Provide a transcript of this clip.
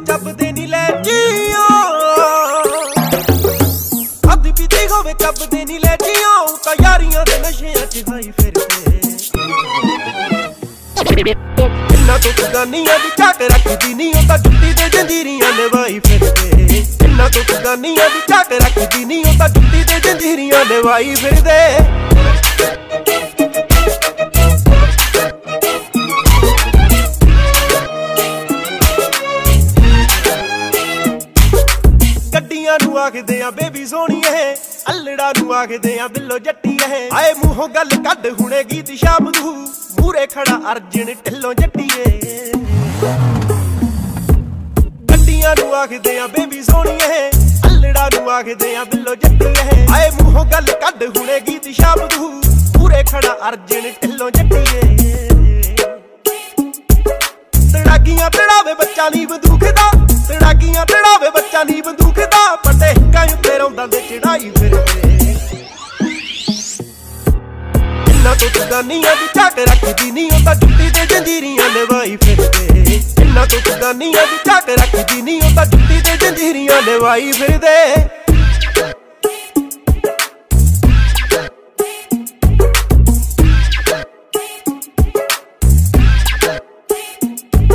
ਚੱਬਦੇ ਨੀ ਲੈ ਜੀਓ ਅੱਧੀ ਪੀਤੀ ਹੋਵੇ ਚੱਬਦੇ ਨੀ ਲੈ ਜੀਓ ਤਾਂ ਯਾਰੀਆਂ ਦੇ ਨਸ਼ਿਆਂ ਚ ਹਾਈ ਫਿਰਦੇ ਇੰਨਾ ਤੋਂ ਗਾਨੀਆਂ ਦੀ ਝਾਕ ਰੱਖਦੀ ਨੀ ਉਹ ਤਾਂ ਜੁੱਤੀ ਦੇ ਜੰਜੀਰੀਆਂ ਨਿਭਾਈ ਫਿਰਦੇ ਇੰਨਾ ਤੋਂ ਗਾਨੀਆਂ ਦੀ ਝਾਕ ਰੱਖਦੀ ਨੀ ਉਹ ਤਾਂ ਜੁੱਤੀ ਦੇ ਜੰਜੀਰੀਆਂ ਨਿਭਾਈ ਫਿਰਦੇ ਗੱਡੀਆਂ ਨੂੰ ਆਖਦੇ ਆ ਬੇਬੀ ਸੋਹਣੀਏ ਅਲੜਾ ਨੂੰ ਆਖਦੇ ਆ ਬਿੱਲੋ ਜੱਟੀਏ ਆਏ ਮੂੰਹੋਂ ਗੱਲ ਕੱਢ ਹੁਣੇ ਗੀਤ ਸ਼ਾਮਦੂ ਮੂਰੇ ਖੜਾ ਅਰਜਨ ਢਿੱਲੋਂ ਜੱਟੀਏ ਗੱਡੀਆਂ ਨੂੰ ਆਖਦੇ ਆ ਬੇਬੀ ਸੋਹਣੀਏ ਅਲੜਾ ਨੂੰ ਆਖਦੇ ਆ ਬਿੱਲੋ ਜੱਟੀਏ ਆਏ ਮੂੰਹੋਂ ਗੱਲ ਕੱਢ ਹੁਣੇ ਗੀਤ ਸ਼ਾਮਦੂ ਮੂਰੇ ਖੜਾ ਅਰਜਨ ਢਿੱਲੋਂ ਜੱਟੀਏ ਤੜਾਗੀਆਂ ਤੜਾਵੇ ਬੱਚਾ ਨੀ ਬੰਦੂਕ ਦਾ ਤੜਾਗੀਆਂ ਤੜਾਵੇ ਬੱਚਾ ਨੀ ਬੰਦੂਕ ਦਾ ਪੱਟੇ ਹਿੱਕਾਂ ਉੱਤੇ ਰੌਂਦਾਂ ਦੇ ਚੜਾਈ ਫਿਰਦੇ ਇੰਨਾ ਤੋਂ ਗਾਨੀਆਂ ਦੀ ਝਾਕ ਰੱਖਦੀ ਨੀ ਉਹ ਤਾਂ ਜੁੱਤੀ ਦੇ ਜੰਜੀਰੀਆਂ ਨਿਭਾਈ ਫਿਰਦੇ ਇੰਨਾ ਤੋਂ ਗਾਨੀਆਂ ਦੀ ਝਾਕ ਰੱਖਦੀ ਨੀ ਉਹ ਤਾਂ ਜੁੱਤੀ ਦੇ ਜੰਜੀਰੀਆਂ ਨਿਭਾਈ ਫਿਰਦੇ